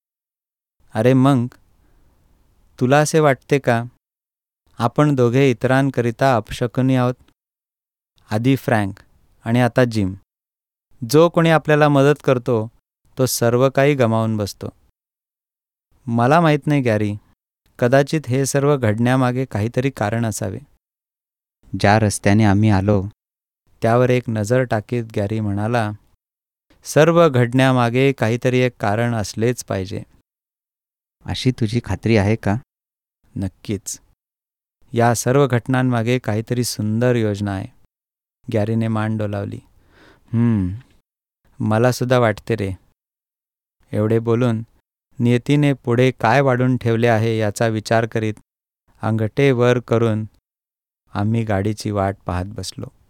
Speaker 1: अरे मग तुला असे वाटते का आपण दोघे इतरांकरिता अपशकुनी आहोत? आधी फ्रँक आणि आता जिम. जो कोणी आपल्याला मदत करतो तो सर्व काही गमावून बसतो. मला माहीत नाही गॅरी, कदाचित हे सर्व घडण्यामागे काहीतरी कारण असावे. ज्या रस्त्याने आम्ही आलो त्यावर एक नजर टाकीत गॅरी म्हणाला, सर्व घडण्यामागे काहीतरी एक कारण असलेच पाहिजे.
Speaker 2: अशी तुझी खात्री आहे का?
Speaker 1: नक्कीच. या सर्व घटनांमागे काहीतरी सुंदर योजना आहे. गॅरीने मान डोलावली. हम्म मला सुद्धा वाटते रे. एवढे बोलून नियतीने पुढे काय वाढून ठेवले आहे याचा विचार करीत अंगठे वर करून आम्ही गाडीची वाट पाहत बसलो.